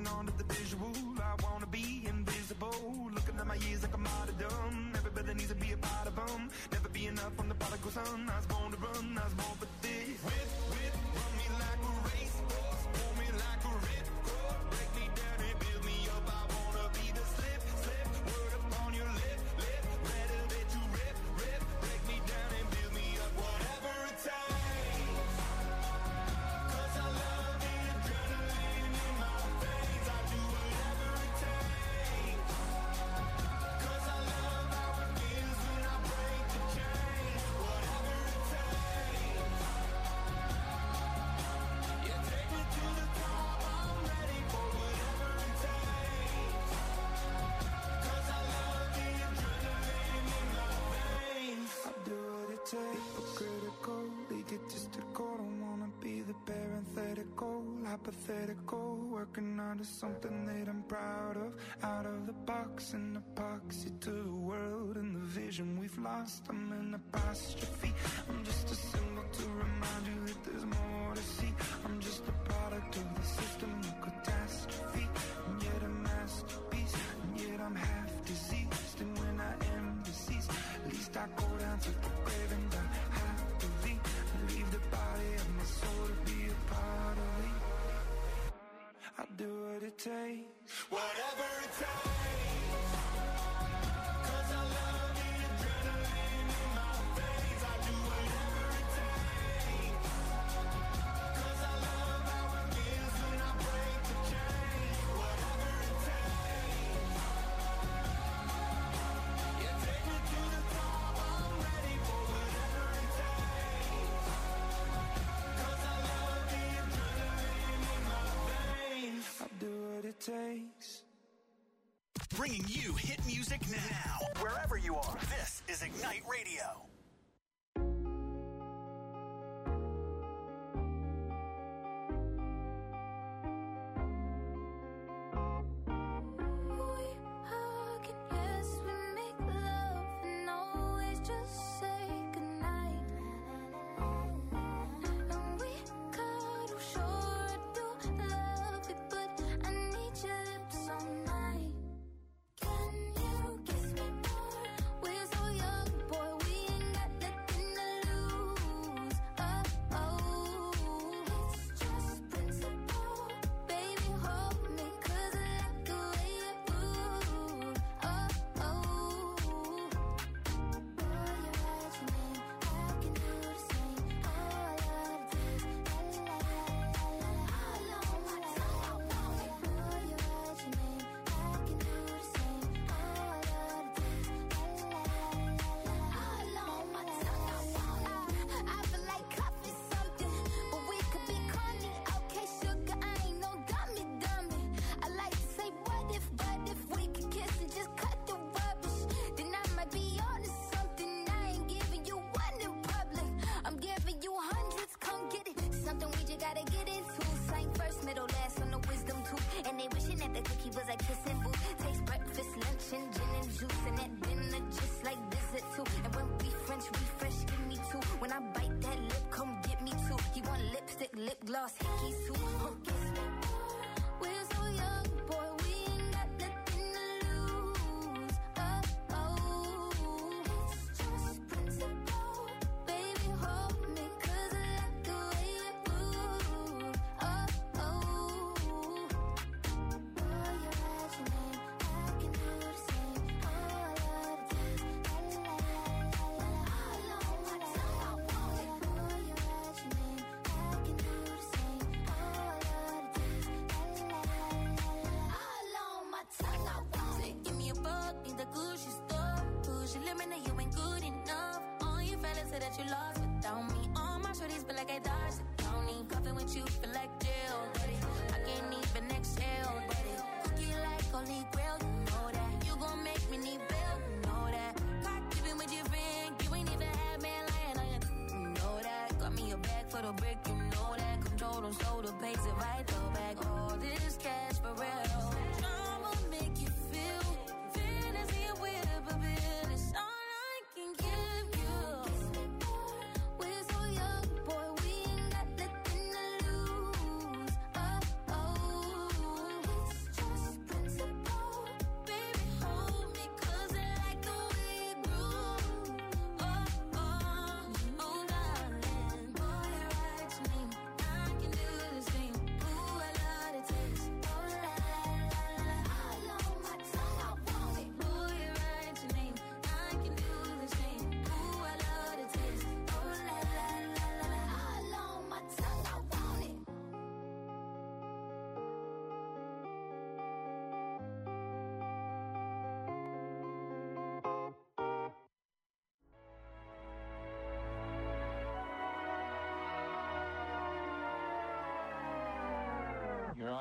on to the visual. I wanna be invisible. Looking at my years like I'm out of dumb. Everybody needs to be a part of them. Never be enough from the prodigal son. I was born to run, I was born for this. Whip, run me like a racehorse. Pull me like a ripcord. Break me down and build me up. I wanna be the slip. Word upon your lip. Better that you rip. Break me down and build me up. Whatever it takes. 'Cause I love the adrenaline in my veins. I do whatever it takes. 'Cause I love how it feels when I break the chain. Whatever it takes. Yeah, take me to the top. I'm ready for whatever it takes. 'Cause I love the adrenaline in my veins. I do what it takes. Critical, egotistical. Don't wanna be the parenthetical, hypothetical. Working out of something that I'm proud of. Out of the box and epoxy to the world and the vision we've lost. I'm in apostrophe. I'm just a symbol to remind you that there's more to see. I'm just a product of the system of catastrophe. And yet a masterpiece. And yet I'm half diseased. And when I am deceased, at least I go down to the grave and die happily. Leave the body of my soul to be a part of me. I do what it takes. Whatever it takes. 'Cause I love the adrenaline in my veins. I do whatever it takes. 'Cause I love how it feels when I break the chain. Whatever it takes. Yeah, take me to the top. I'm ready for whatever it takes. 'Cause I love the adrenaline in my veins. I do what it takes. Bringing you hit music now. Wherever you are, this is Ignite Radio.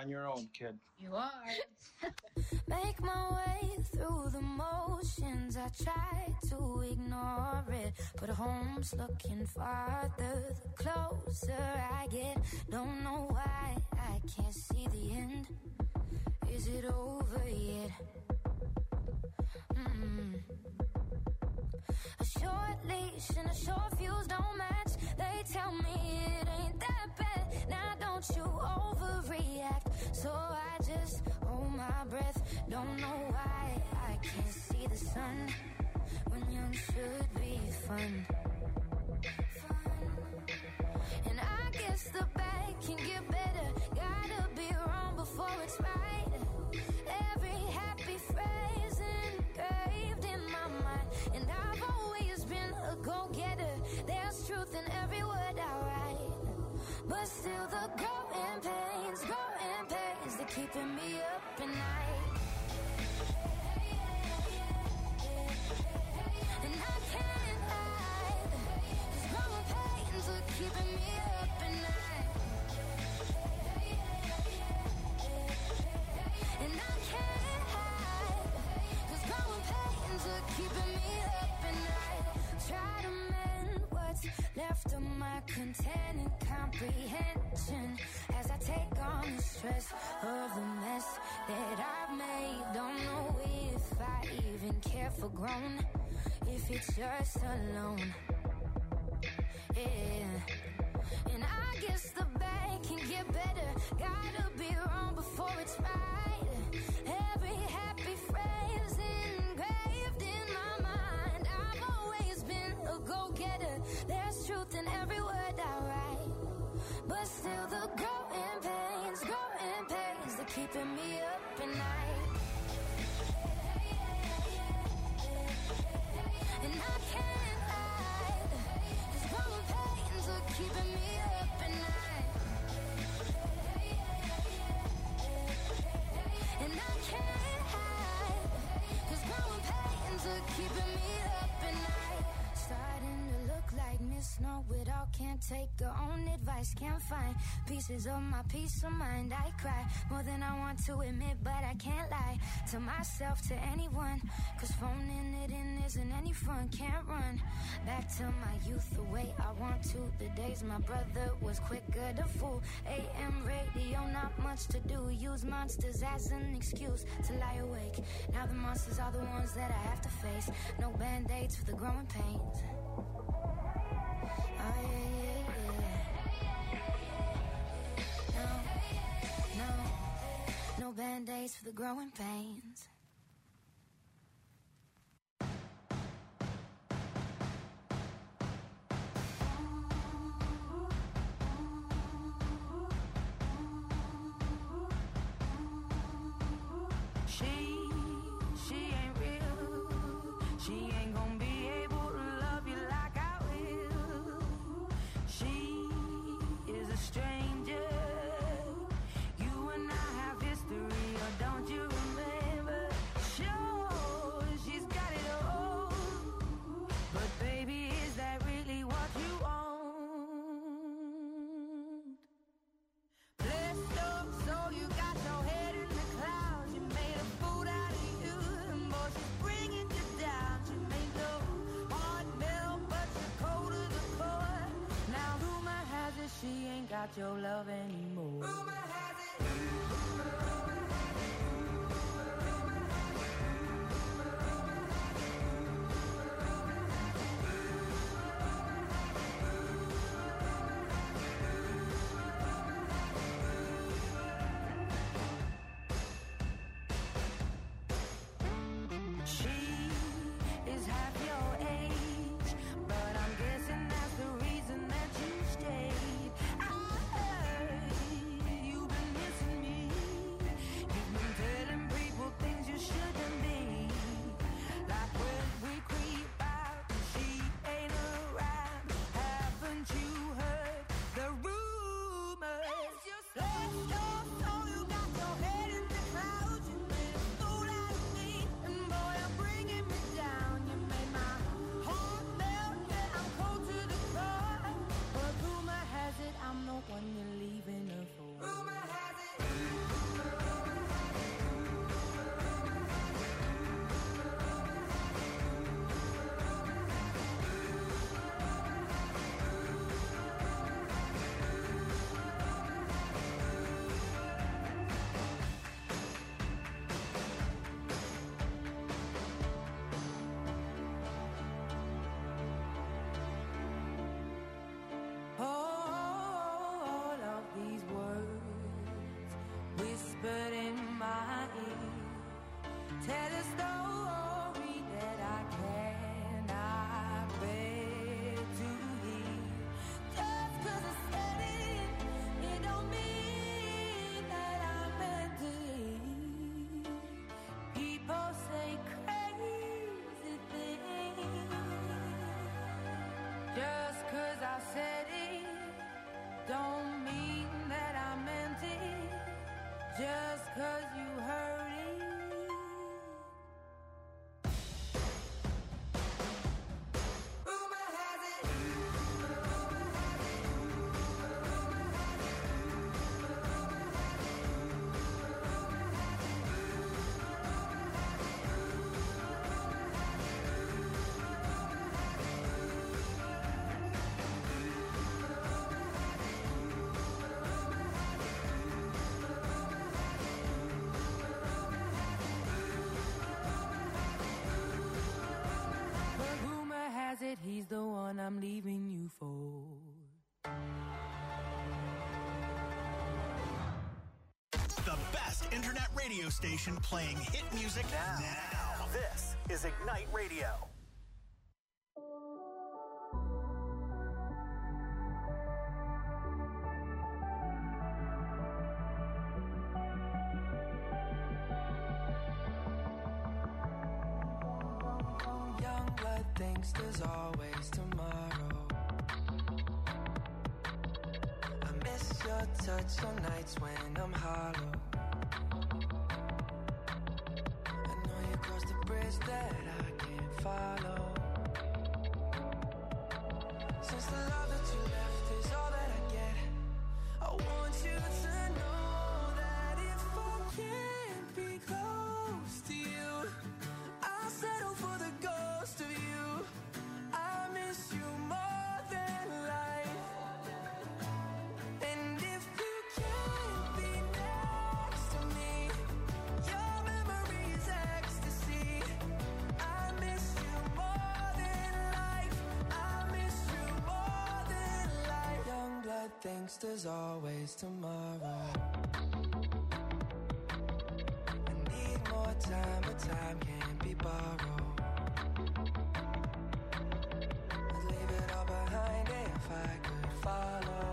on your own, kid. You are. Make my way through the motions. I try to ignore it, but home's looking farther the closer I get. Don't know why I can't see the end. Is it over yet? A short leash and a short fuse don't match. They tell me it ain't that bad. Now don't you overreact. So I just hold my breath. Don't know why I can't see the sun when young should be fun. And I guess the bad can get better. Gotta be wrong before it's right. Every happy phrase engraved in my mind. And I've always been a go-getter. There's truth in every word I write. But still the growing pains, they're keeping me up at night. And I can't hide, 'cause growing pains are keeping me up at night. And I can't hide, 'cause growing pains are keeping me up at night. Try to mend what's left of my content and comprehension as I take on the stress of the mess that I've made. Don't know if I even care for grown, if it's just alone. Yeah. And I guess the bad can get better. Gotta be wrong before it's right. Every happy phrase engraved in my mind. I've always been a go-getter. There's truth in every word I write. But still the growing pains, they're keeping me up at night. And I can't hide, 'cause growing pains are keeping me up at night. And I can't hide, 'cause growing pains are keeping me up at night. Starting to look like Miss Know-It-all. Can't take her own advice. Can't find pieces of my peace of mind. I cry more than I want to admit, but I can't lie to myself, to anyone. 'Cause phoning it in isn't any fun. Can't run back to my youth the way I want to. The days my brother was quicker to fool. AM radio, not much to do. Use monsters as an excuse to lie awake. Now the monsters are the ones that I have to face. No band-aids for the growing pains. Oh yeah, yeah. No band-aids for the growing pains. She ain't real. She ain't gonna be able to love you like I will. She is a stranger. You and I have history, or don't you remember? Sure, she's got it all. But baby, is that really what you want? Blessed up, so you got your head in the clouds. You made a fool out of you, and boy, she's bringing you down. She made your heart melt, but you're cold to the core. Now rumor has it she ain't got your love anymore. Rumor has it. She is half your age, but I'm guessing that's the reason that you stayed. I heard you've been missing me. You've been telling people things you shouldn't be. Like when we creep out, she ain't around. Haven't you heard the rumors? Let's go, so you got your head in the clouds. You made a fool out of me, and boy, you're bringing me down. You made my one I'm leaving you for. The best internet radio station playing hit music now. This is Ignite Radio. Young blood thinks there's always tomorrow. I miss your touch on nights when I'm hollow. I know you crossed the bridge that I can't follow. Since the love that you left is all that I get, I want you to know that if I can't be close to you, I'll settle for the ghost of you. I miss you more than life. And if you can't be next to me, your memory is ecstasy. I miss you more than life. I miss you more than life. Young blood thinks there's always tomorrow. I need more time, but time can't be borrowed. I'd leave it all behind if I could follow.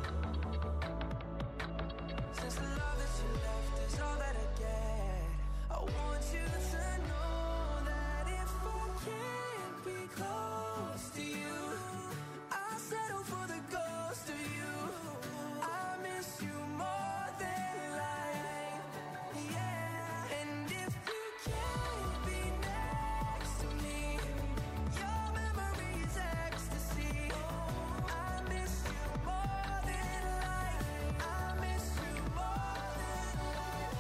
Since the love that you left is all that I get, I want you to know that if I can't be close to you, I'll settle for the ghost of you. I miss you more than life. Yeah. And if you can't be next to me, your memory is ecstasy. I miss you more than life. I miss you more than life.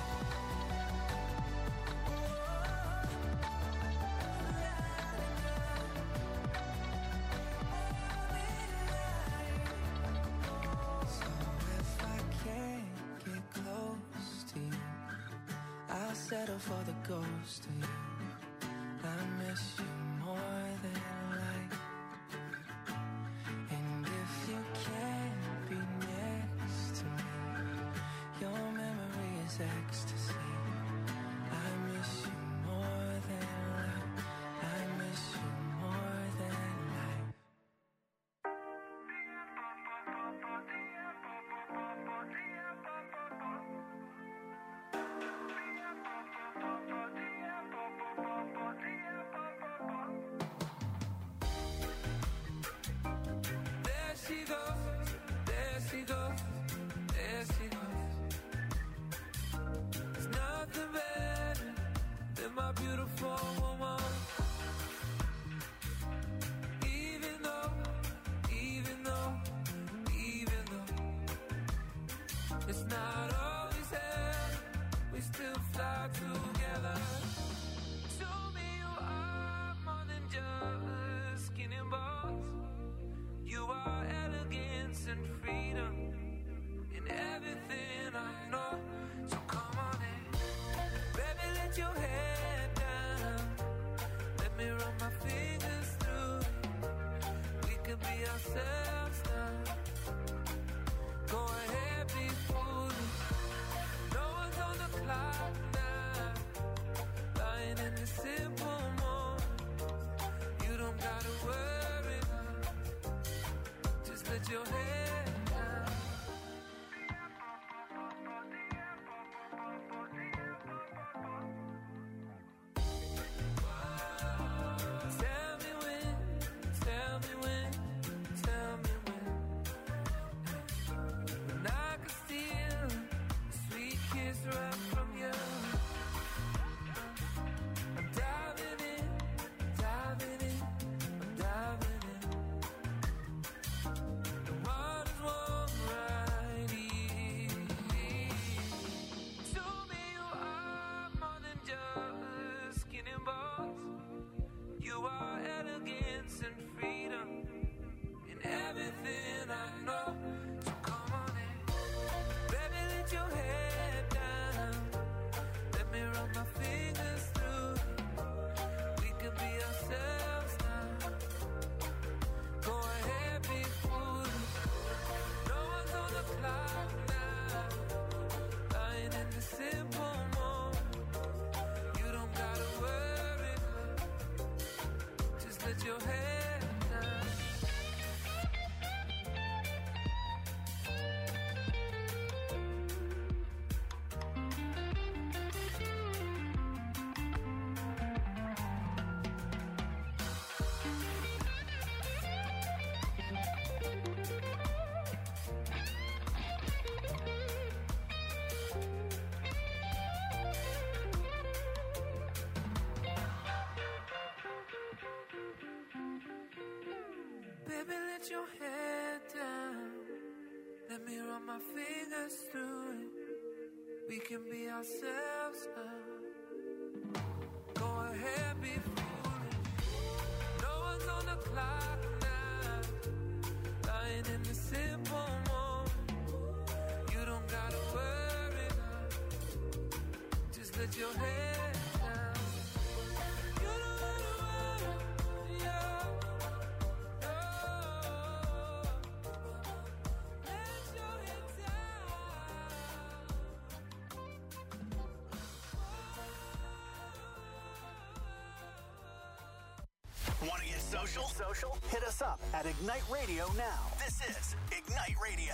So if I can't get close to you, I'll settle for the ghost of you. I miss you more than life. And if you can't be next to me, your memory is ecstasy. I miss you more than life. I miss you more than life. There she goes, there she goes, there she goes. There's nothing better than my beautiful woman. Even though it's not always there, we still fly together. Show me you are more than just skin and bones. You are elegance and freedom in everything I know. So come on in, baby, let your head down. Let me run my fingers through it. We could be ourselves now. Go ahead, be foolish. No one's on the clock now. Lying in the simple moment. You don't gotta worry now. Just let your head down. Tell me when, tell me when, tell me when. When I could steal a sweet kiss right from you. I'm diving in, diving in, I'm diving in. The one let your head down. Baby, let your head down. Let me run my fingers through it. We can be ourselves now. Go ahead, be foolish. No one's on the clock now. Lying in the simple moment. You don't gotta worry now. Just let your head down. You don't gotta worry, yeah. Want to get social? Hit us up at Ignite Radio now. This is Ignite Radio.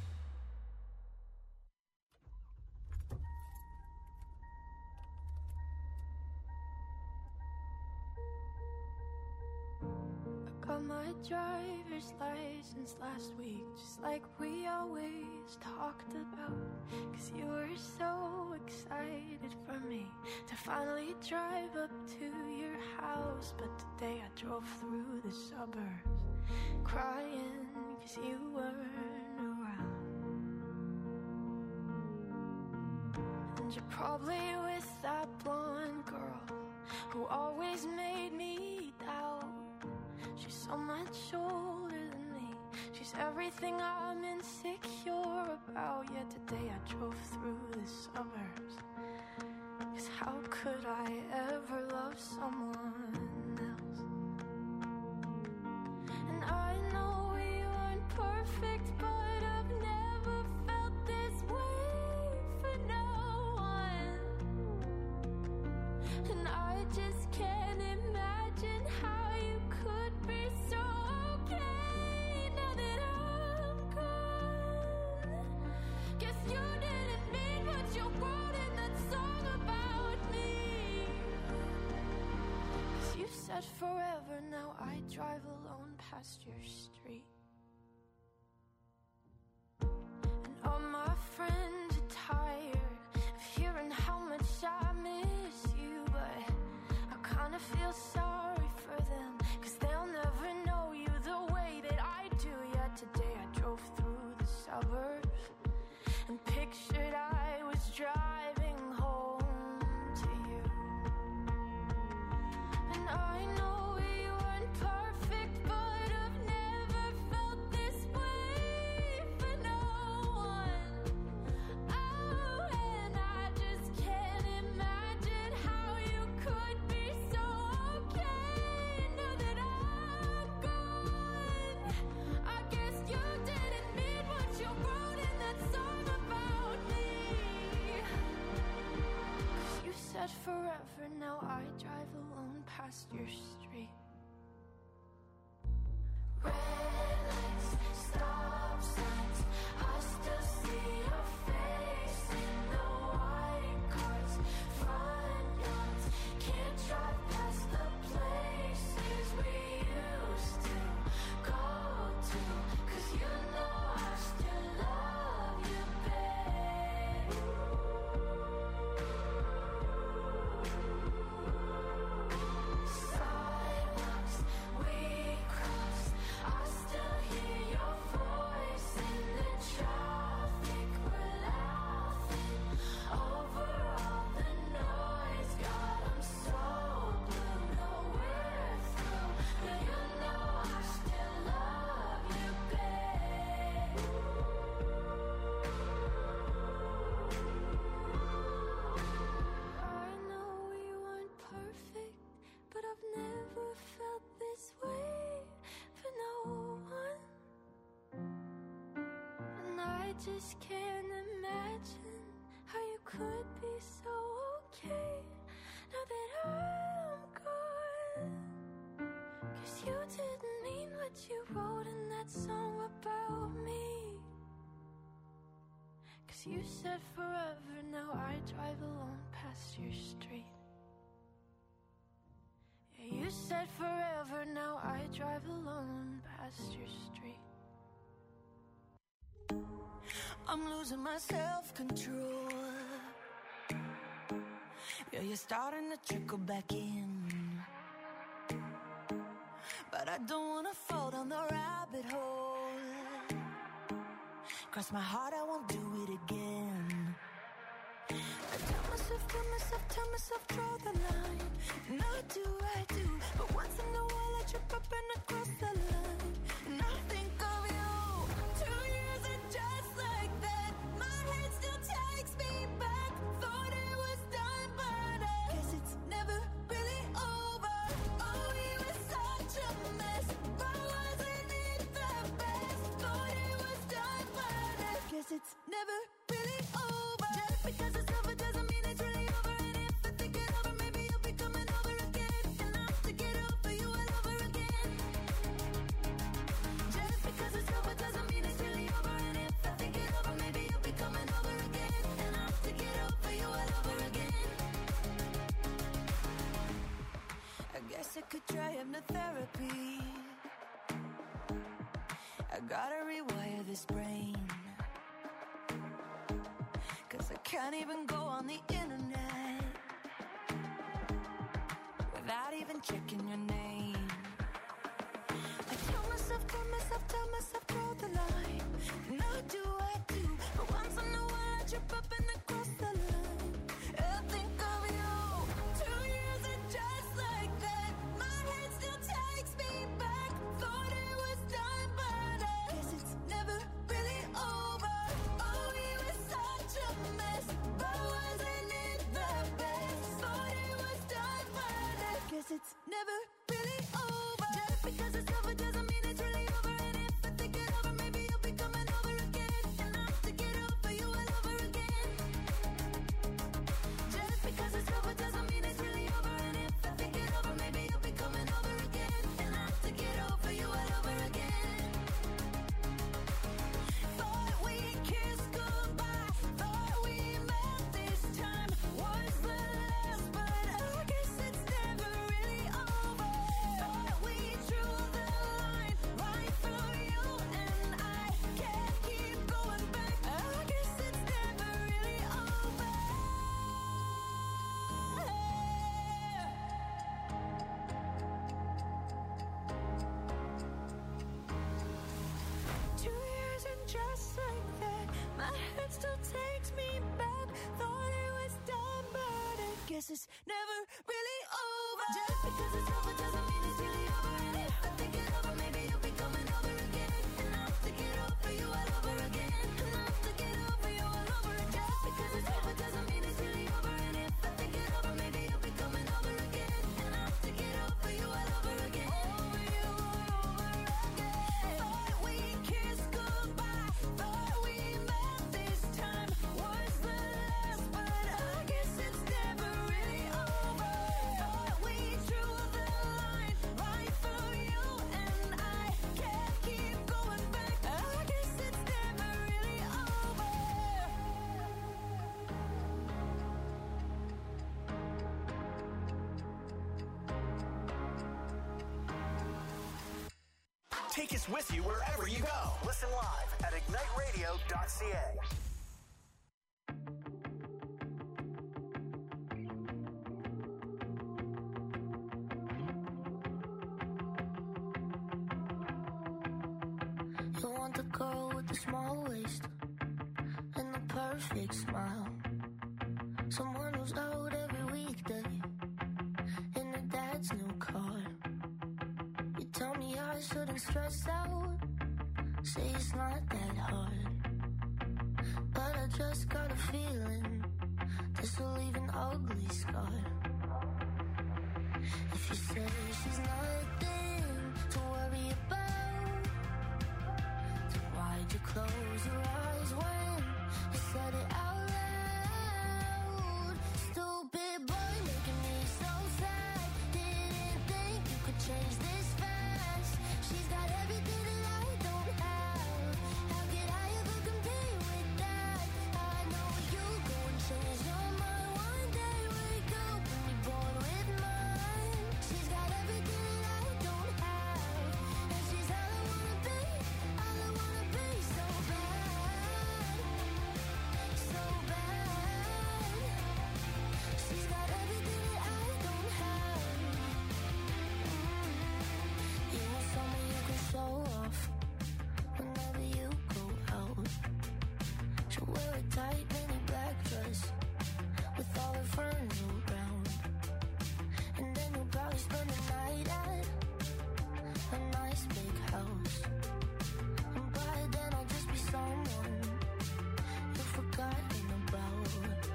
Got my driver's license last week, just like we always talked about. 'Cause you were so excited for me to finally drive up to your house. But today I drove through the suburbs crying 'cause you weren't around. And you're probably with that blonde girl who always made me doubt. She's so much older than me. She's everything I'm insecure about. Yet today I drove through the suburbs. 'Cause how could I ever love someone else? And I know we weren't perfect, but I've never felt this way for no one. And I just can't imagine how you could be so okay now that I'm gone. Guess you didn't mean what you wrote in that song about me. 'Cause you said forever, now I drive alone past your street. And all my friends are tired of hearing how much I miss you. But I kinda feel sorry for them, 'cause they'll never know you the way that I do. Yet today I drove through the suburbs and pictured I was driving home to you. And I know we weren't perfect, but I've never felt this way for no one. Oh, and I just can't imagine how you could be so okay now that I'm gone. I guess you didn't mean what you wrote in that song about me. 'Cause you said forever, now I drive alone past your street. Red lights, stop signs, I still see your face in the white cars, front yards. Can't drive past the places we used to go to. 'Cause you know I still love you, babe. Sidewalks we crossed, I still hear your voice in the traffic. We're laughing over all the noise. God, I'm so blue, know we're through, but you know I still love you, babe. I know we weren't perfect, but I've never felt this way for no one. And I just can't imagine how you could be so okay now that I'm gone. 'Cause you didn't mean what you wrote in that song about me. 'Cause you said forever, now I drive alone past your street. Yeah, you said forever, now I drive alone past your street. I'm losing my self-control. Yeah, you're starting to trickle back in. But I don't wanna fall down the rabbit hole. Cross my heart, I won't do it again. I tell myself, draw the line. And I do. But once in a while I trip up and I cross the line. And I think of you. 2 years and just like that, my head still takes me back. Thought it was done, but I guess it's never really over. Oh, we were such a mess, but wasn't it the best? Thought it was done, but I guess it's never really over. Just because it's over doesn't mean it's really over. And if I think it over, maybe you'll be coming over again. And I'll have to get over you all over again. Just because it's over doesn't mean it's really over. And if I think it over, maybe you'll be coming over again. And I'll have to get over you all over again. I guess I could try hypnotherapy. I gotta rewire this brain. 'Cause I can't even go on the internet without even checking your name. I tell myself, draw the line. And I do. But once in a while I trip up and I cross the line. I think of you. 2 years and just like that, my head still takes me back. Thought it was done, but I guess it's never really over. Oh, we were such a mess, but wasn't it the best? Thought it was done, but I guess it's never really over. Just because it's over doesn't mean it's really over. And if I think it over, maybe you'll be coming over again. And I'll have to get over you all over again. Just because it's over doesn't mean it's really over. And if I think it over, maybe you'll be coming over again. And I'll have to get over you all over again. Thought we kissed goodbye. Thought we met this time was the last, but I guess it's never really over. Thought we drew the line right through you, and I can't keep going back. I guess it's never really over. 2 years and just like that, my head still takes me back. Thought it was done, but I guess it's never really over. Just because it's over doesn't mean it's really over. And if I think it over, maybe you'll be coming over again. And I'll have to get over you all over again. And I'll have to get over you all over again. Just because it's over doesn't mean it's really over. And if I think it over, maybe you'll be coming over again. And I'll have to get over you all over again. Over you all over again. Thought we kissed goodbye. Thought we met this time was the last, but I guess it's never really over. Thought we drew the line right through you, and I can't keep going back. I guess it's never really over. Take us with you wherever you go. Listen live at igniteradio.ca. You want the girl with the small waist and the perfect smile. Someone who's out every weekday in her dad's new car. You tell me I shouldn't stress out, say it's not that hard. But I just got a feeling this will leave an ugly scar. If you say she's nothing to worry about, then why'd you close your eyes when you said it out loud? Stupid boy making me so sad. Didn't think you could change this fast. She'll wear a tight mini black dress with all her friends around. And then you'll probably spend the night at a nice big house. And by then I'll just be someone you've forgotten about.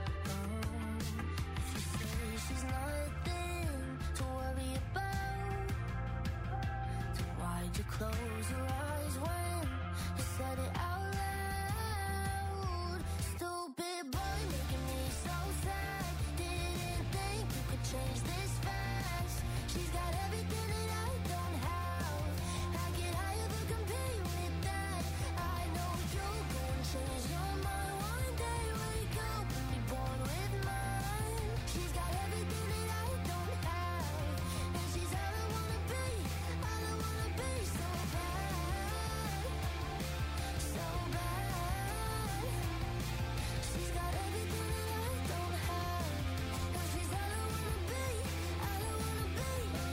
If you say she's nothing to worry about, then why'd you close your eyes when you said it out loud? Stupid boy making me so sad. Didn't think you could change this fast. She's got everything that I don't have. How could I ever compete with that? I know you'll go and change your mind one day. Wake up and be born with mine. She's got everything that I don't have, and she's all I wanna be. All I wanna be so bad, so bad. She's got everything that I don't have, and she's all I wanna be. All I wanna be.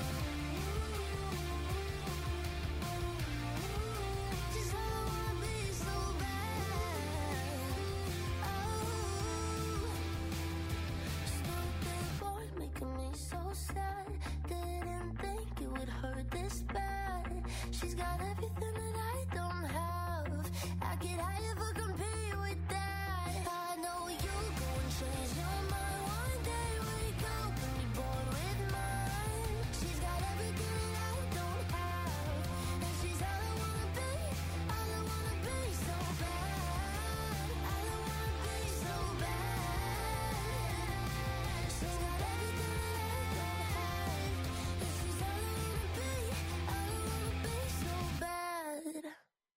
She's all I wanna be so bad. Stupid boy making me so sad. Didn't think it would hurt this bad. She's got everything that I don't have. How could I ever compete with that? I know you'll go and change your mind one day. Wake up and be born with mine. She's got everything that I don't have, and she's all I wanna be. All I wanna be so bad. All I wanna be so bad. She's got everything that I don't have, and she's all I wanna be. All I wanna be so bad.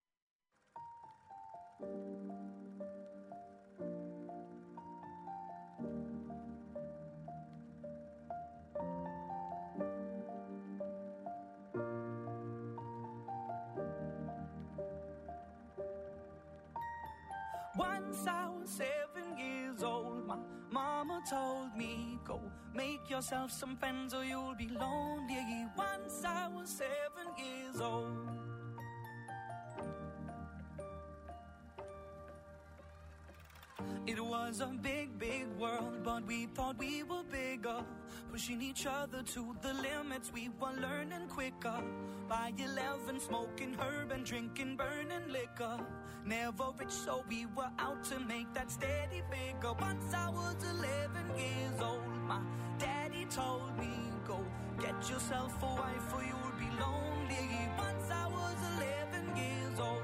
Once I was 7 years old, my mama told me, go make yourself some friends or you'll be lonely. Once I was 7 years old. It was a big, big world, but we thought we were bigger. Pushing each other to the limits, we were learning quicker. By 11, smoking herb and drinking burning liquor. Never rich, so we were out to make that steady figure. Once I was 11 years old, my daddy told me, go get yourself a wife or you'll be lonely. Once I was 11 years old.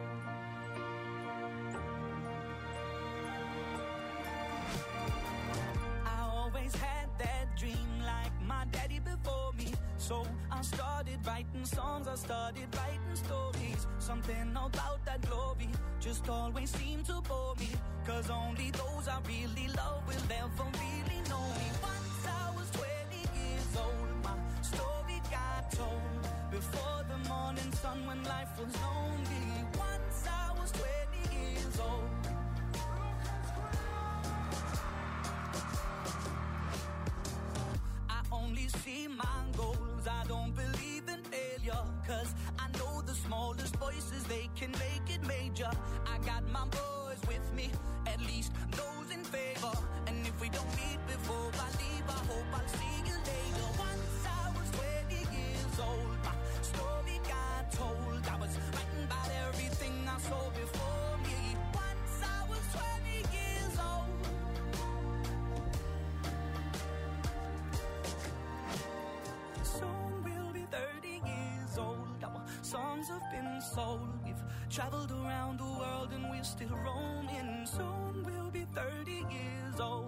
Always had that dream like my daddy before me. So I started writing songs, I started writing stories. Something about that glory just always seemed to bore me. Cause only those I really love will ever really know me. Once I was 20 years old, my story got told. Before the morning sun when life was lonely. Once I was 20 years old. Only see my goals, I don't believe in failure. Cause I know the smallest voices, they can make it major. I got my boys with me, at least those in favor. And if we don't meet before I leave, I hope I'll see you later. Once I was 20 years old, my story got told. I was writing about everything I saw before me. Once I was 20 years old. Soon we'll be 30 years old. Our songs have been sold. We've traveled around the world and we're still roaming. Soon we'll be 30 years old.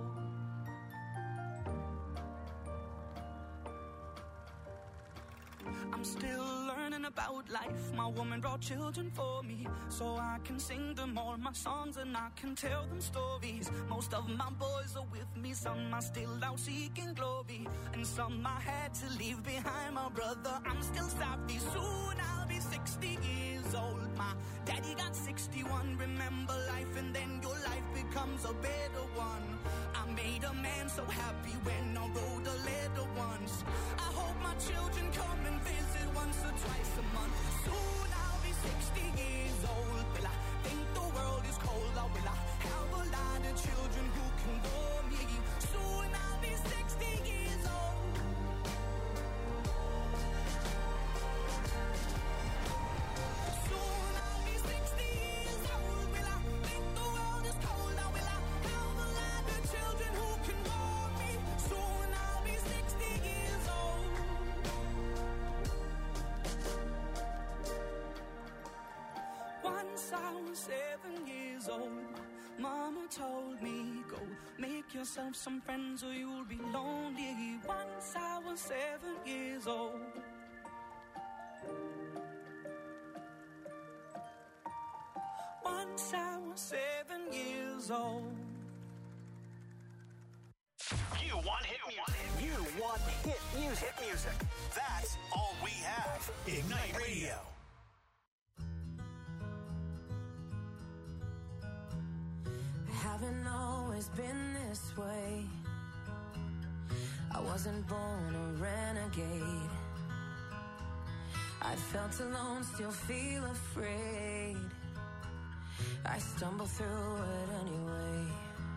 I'm still learning about life. My woman brought children for me, so I can sing them all my songs and I can tell them stories. Most of my boys are with me, some are still out seeking glory, and some I had to leave behind. My brother, I'm still sorry. Soon I'll be 60 years old. My daddy got 61. Remember life and then your life becomes a better one. I made a man so happy when I wrote a letter once. I hope my children come and visit once or twice a month. Soon I'll be 60 years old. Will I think the world is cold, or will I have a was 7 years old, Mama told me, go make yourself some friends or you'll be lonely. Once I was 7 years old. Once I was 7 years old. You want hit music. You want hit music. Hit music. That's all we have. Ignite Radio. Haven't always been this way. I wasn't born a renegade. I felt alone, still feel afraid. I stumble through it anyway.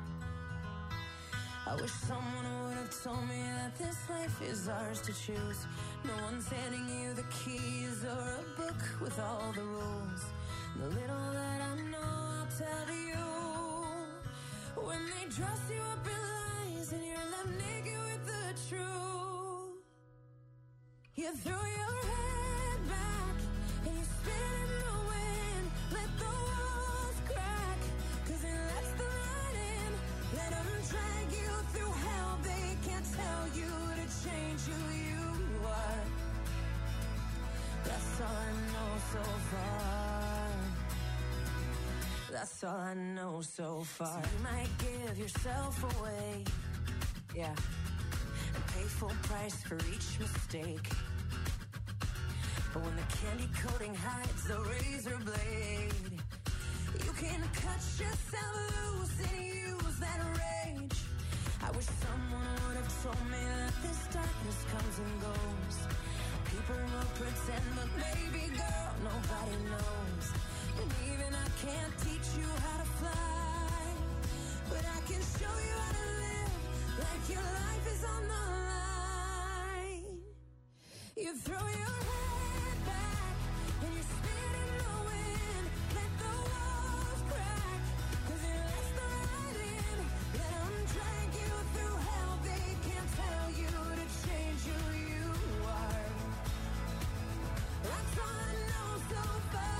I wish someone would have told me that this life is ours to choose. No one's handing you the keys or a book with all the rules. The little that I know, I'll tell you. When they dress you up in lies and you're left naked with the truth, you throw your head back and you spin in the wind. Let the walls crack, 'cause it lets the light in. Let them drag you through hell. They can't tell you to change who you are. That's all I know so far. That's all I know so far. So you might give yourself away, yeah, and pay full price for each mistake. But when the candy coating hides the razor blade, you can cut yourself loose and use that rage. I wish someone would have told me that this darkness comes and goes. People will pretend, but baby girl, nobody knows. And even I can't teach you how to fly, but I can show you how to live like your life is on the line. You throw your head back and you spin in the wind. Let the walls crack, 'cause it lets the light in. Let them drag you through hell. They can't tell you to change who you are. That's all I know so far.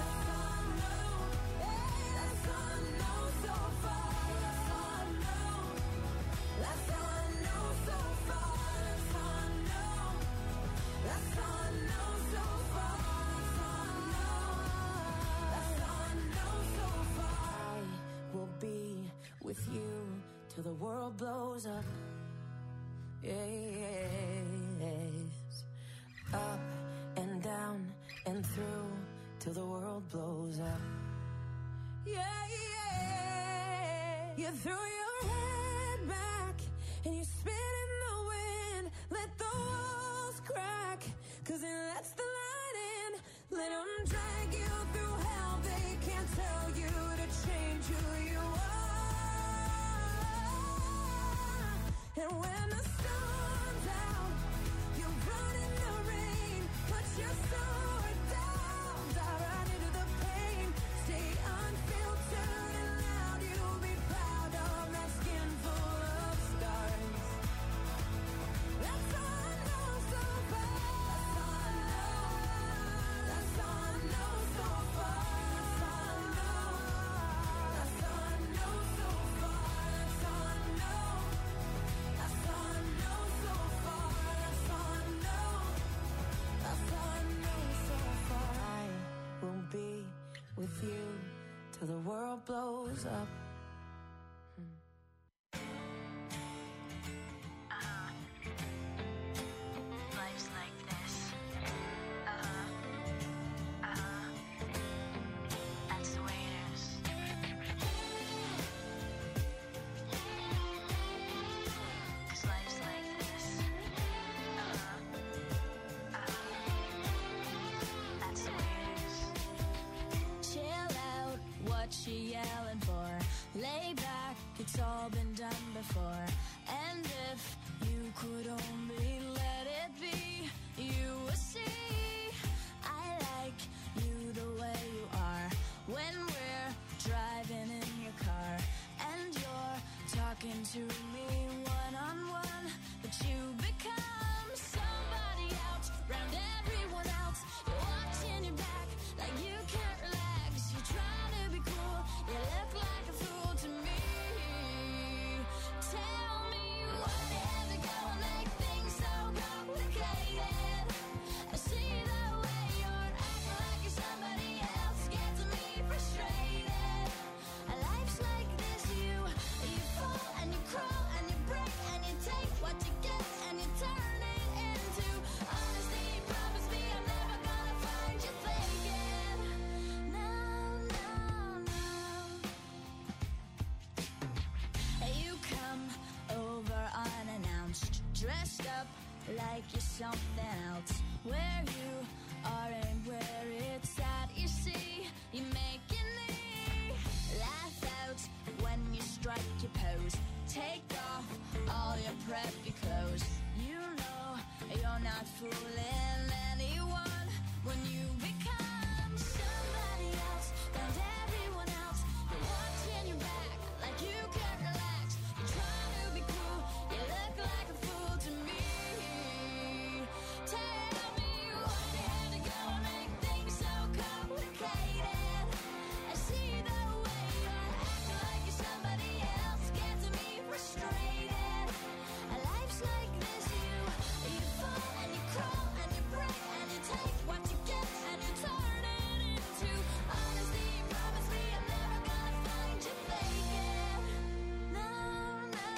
With you till the world blows up. Yes. Up and down and through till the world blows up. Yeah, yeah. You throw your head back and you spin in the wind. Let the walls crack, 'cause it lets the light in. Let them drag you through hell. They can't tell you to change who you are. And when the sun's out, you run in the rain. Put your sword down, dive right into the pain. Stay unfiltered and loud. You'll be proud of that skin full of scars. That's all I know so far. That's all I know so far. That's all I know. That's all I know so far. That's all I know. That's all I know so far. That's all I know. That's all I know so far. I will be with you till the world blows up. Life's like this. That's the way it is. 'Cause life's like this. That's the way it is. Chill out, what you yelling for? Lay back, it's all been done before. And if you could only let it be, you would see I like you the way you are. When we're driving in your car and you're talking to me one-on-one, but you become somebody else, round everyone else. You're watching your back like you can't relax. You're trying to be like you're something else. Where you are and where it's at, you see, you're making me laugh out when you strike your pose. Take off all your preppy clothes. You know you're not fooling anyone when you become somebody else. And everyone else, you're watching your back like you can't relax. You're trying to be cool, you look like a fool to me. Tell me why you had to go and make things so complicated. I see the way you're acting like you're somebody else, gets me frustrated. Life's like this, you fall and you crawl and you break and you take what you get and you turn it into honesty. Promise me I'm never gonna find you faking. No, no,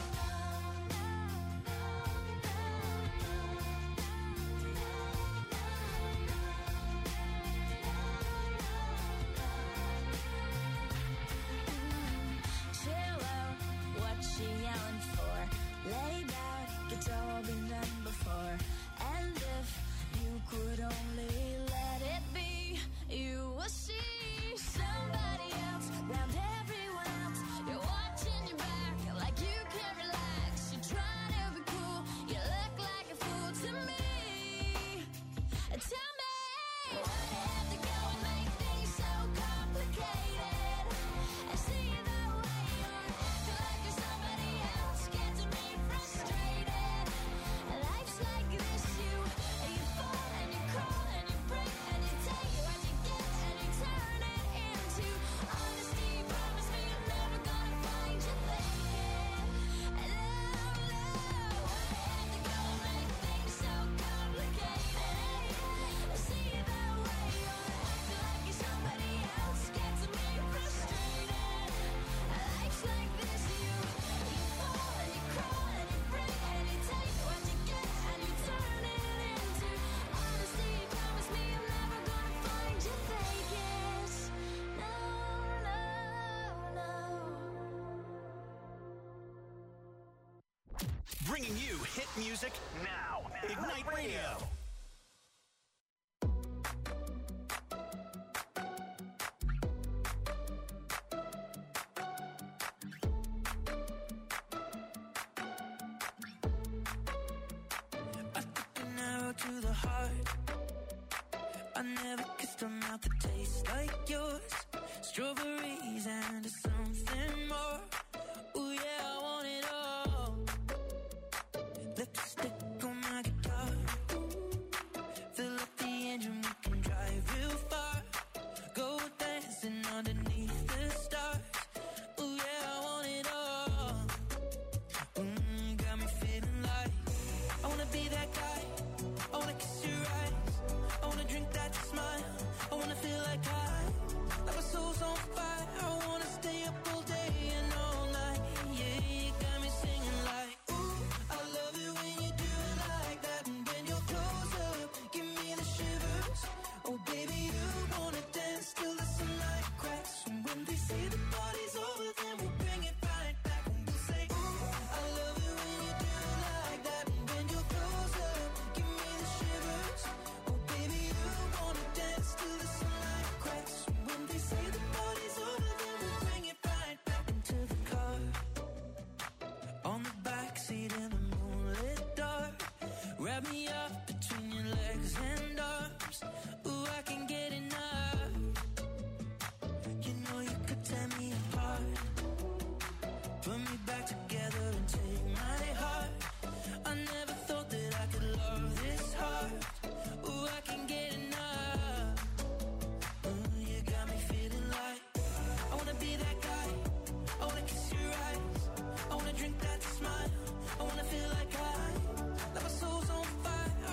chill out, what you yelling for? Lay back, it's all been done before. And if you could only let it be, you will see somebody else round everyone else. You're watching your back like you can't relax. You're trying to be cool, you look like a fool to me. Tell me why you have to go and make things so complicated. I see the way you're acting like you're somebody else, gets me frustrated. Life's like this, you fall and you crawl and you break and you take what you get and you turn it into honesty. Promise me I'm never gonna find you faking. No, no, why you have to go and make things so complicated? I see the way you're acting like you're somebody else, gets me frustrated. Life's like this, you fall and you crawl and you break and you take what you get and you turn it into honesty. Promise me I'm never gonna find you faking. No, no, no. Bringing you hit music now. Ignite Radio. I took an arrow to the heart. I never kissed a mouth that tastes like yours. Strawberries and something more. Ooh yeah, I want it all. Lipstick on my guitar. Fill up the engine, we can drive real far. Go dancing underneath the stars. Ooh yeah, I want it all. Got me feeling like I wanna be that guy. I wanna kiss your eyes. I wanna drink that smile. I wanna feel like like my soul's on fire. I wanna stay up all day and all night. Yeah, you got me singing like, ooh, I love it when you do it like that. And when you're close up, give me the shivers. Oh baby, you wanna dance till the sunlight cracks. And when they say the party's over, then we'll bring it right back. And we'll say, ooh, I love it when you do it like that. And when you're close up, give me the shivers. Oh baby, you wanna dance till the sunlight cracks. And when they say the party's over, then we'll bring it right back into the car. On the backseat in the moonlit dark. Wrap me up between your legs and arms. Ooh, I can get enough. You know you could tear me apart. Put me back together and take my heart. I never thought that I could love this hard. Ooh, I can get enough. You got me feeling like I wanna be that guy. I wanna kiss your eyes. I wanna drink that smile. I wanna feel like my soul's on fire. I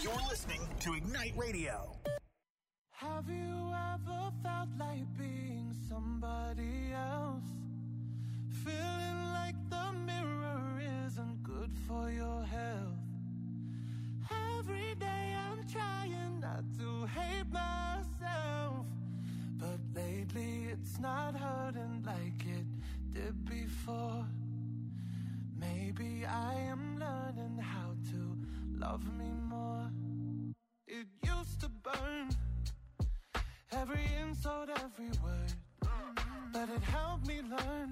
You're listening to Ignite Radio. Have you ever felt like being somebody else? Feeling like the mirror isn't good for your health. Every day I'm trying not to hate myself, but lately it's not hurting like it did before. Maybe I am learning how to love me more. It used to burn, every insult, every word, but it helped me learn.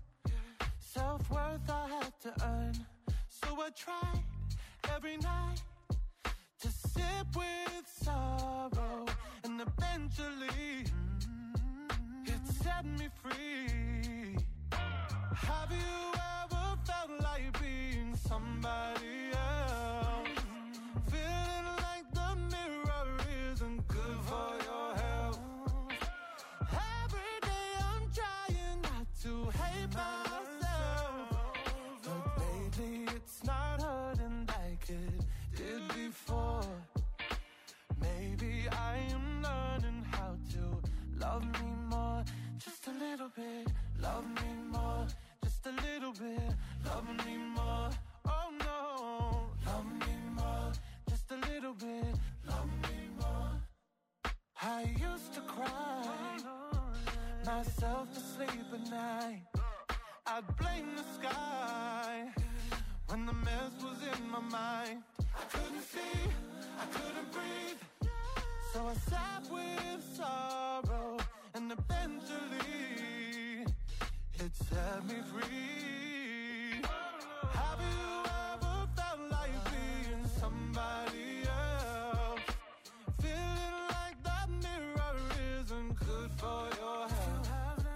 Self-worth I had to earn, so I tried every night to sip with sorrow, and eventually it set me free. Have you ever felt like being somebody else? Feeling like the mirror isn't good for your health. Every day I'm trying not to hate myself, but lately it's not hurting like it did before. Maybe I am learning how to love me more, just a little bit. Love me more, just a little bit. Love me more, oh no. Love me more, just a little bit. Love me more. I used to cry myself to sleep at night. I'd blame the sky when the mess was in my mind. I couldn't see, I couldn't breathe, so I sat with sorrow, and eventually it set me free. Have you ever felt like being somebody else? Feeling like that mirror isn't good for your health.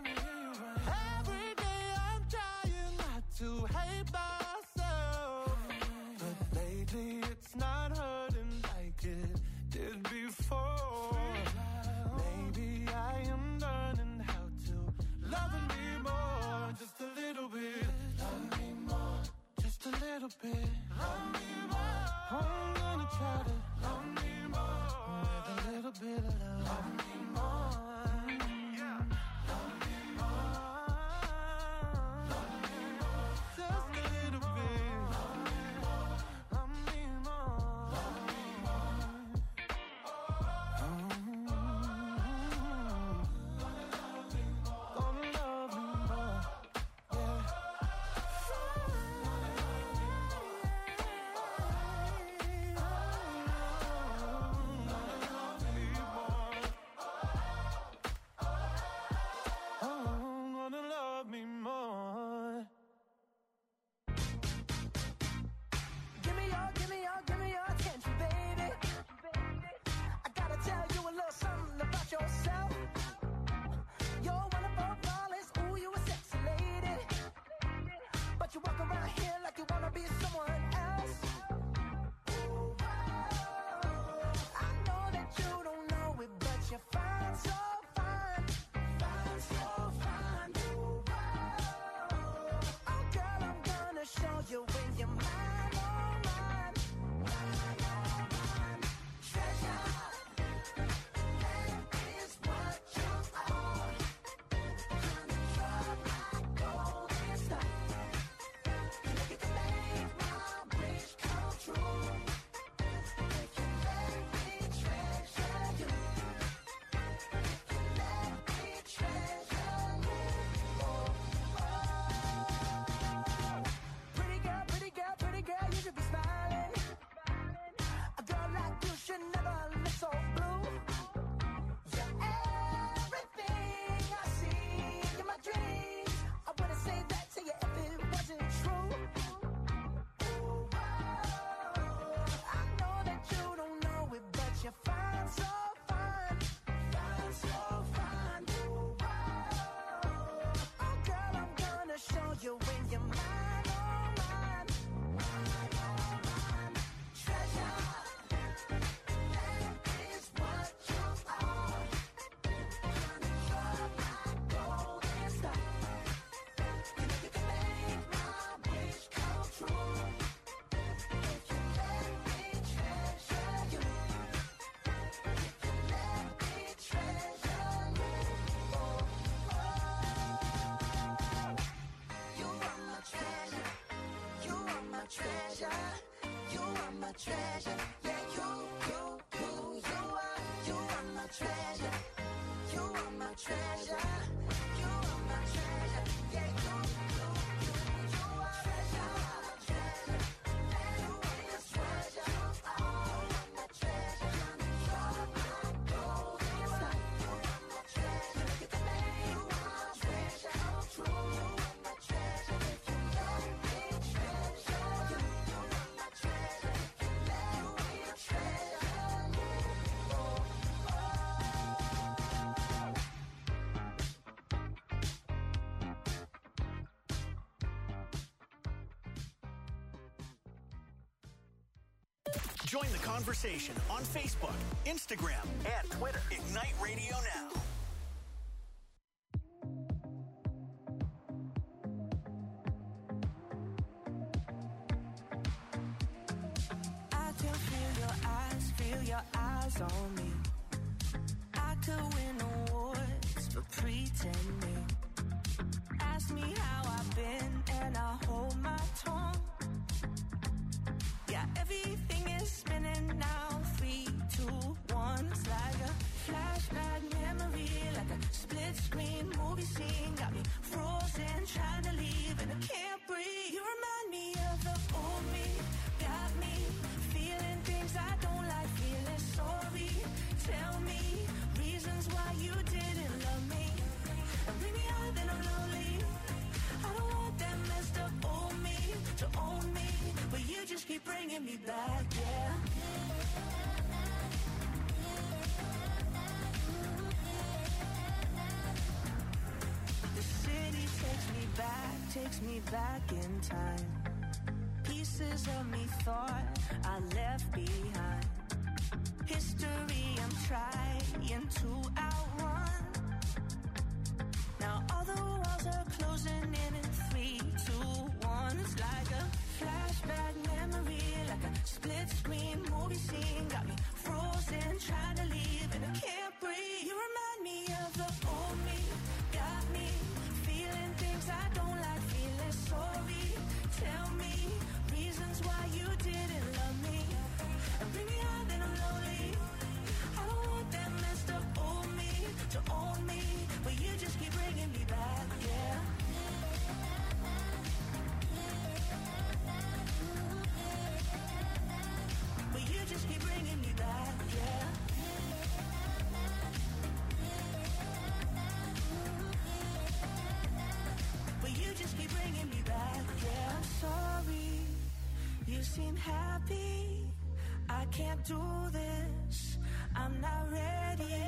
Every day I'm trying not to hate myself, but lately it's not hurting like it did before. Maybe I am learning how to love me more, just a little bit. Love me more, just a little You are my treasure. Yeah, you are my treasure. You are my treasure. You are my treasure. Yeah, you are treasure. You are my treasure. You are my treasure. You are my gold. You are my treasure. You are my treasure. You are my treasure. If you let me treasure you, you are my treasure. If you let me treasure you, Join the conversation on Facebook, Instagram, and Twitter. Ignite Radio Now. I can feel your eyes on me. I could win awards for pretending. Ask me how I've been and I hold my tongue. Yeah, everything is spinning now. 3, 2, 1. It's like a flashback memory, like a split screen movie scene. Got me frozen, trying to leave, and I can't breathe. You remind me of the old me. Got me feeling things I don't like, feeling sorry. Tell me reasons why you didn't love me, and bring me out, then I'm lonely. I don't want that messed up old me to own me, but you just keep bringing me back, yeah. The city takes me back in time. Pieces of me thought I left behind. History I'm trying to outrun. Now all the walls are closing in 3, 2, 1. It's like a flashback memory, like a split screen movie scene. Got me frozen, trying to leave, and I can't breathe. You remind me of the old me. Got me feeling things I don't like, feeling sorry. Tell me reasons why you didn't love me, and bring me out, then I'm lonely. I don't want that messed up old me to own me, but you just keep bringing me back, yeah. But you just keep bringing me back, yeah. But you just keep bringing me back, yeah. I'm sorry, you seem happy. I can't do this, I'm not ready.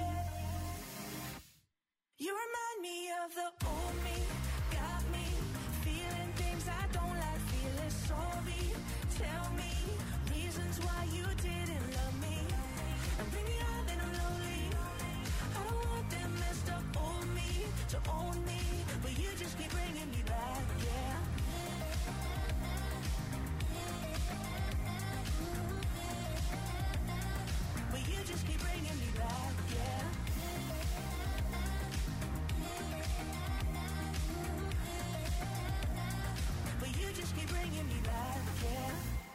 You remind me of the old me. Got me feeling things I don't like, feeling sorry. Tell me reasons why you didn't love me, and bring me out, then I'm lonely. I don't want that messed up old me to own me, but you just keep bringing me back, yeah. But you just keep bringing me back, yeah. But you just keep bringing me back, yeah.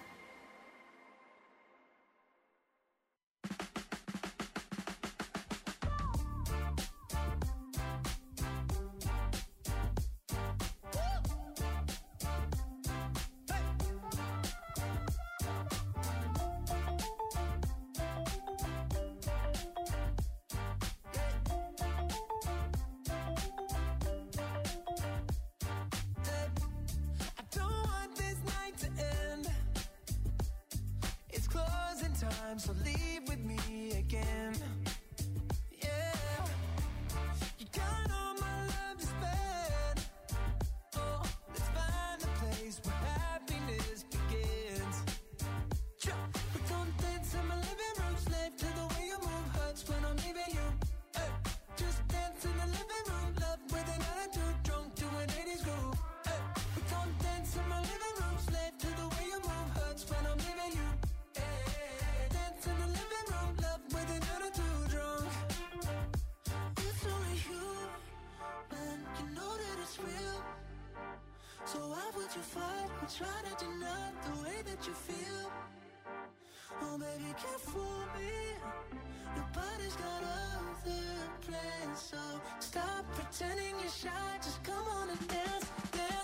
I don't want this night to end. It's closing time, so leave with me again. Yeah, you got all my love to spend. Oh, let's find a place where happiness begins. We don't dance in my living room, slave to the way you move. Hurts when I'm leaving you. Hey, just dance in the living room, love with an attitude, drunk to an 80s groove. Hey, we don't dance in my living room, slave to the way you move. Hurts when I'm leaving you. Hey, dance in the living room, love with an attitude, drunk. It's only human, you know that it's real. So why would you fight or try to deny the way that you feel. Oh, baby, can't fool me. Nobody's got other plans, so stop pretending you're shy. Just come on and dance, dance.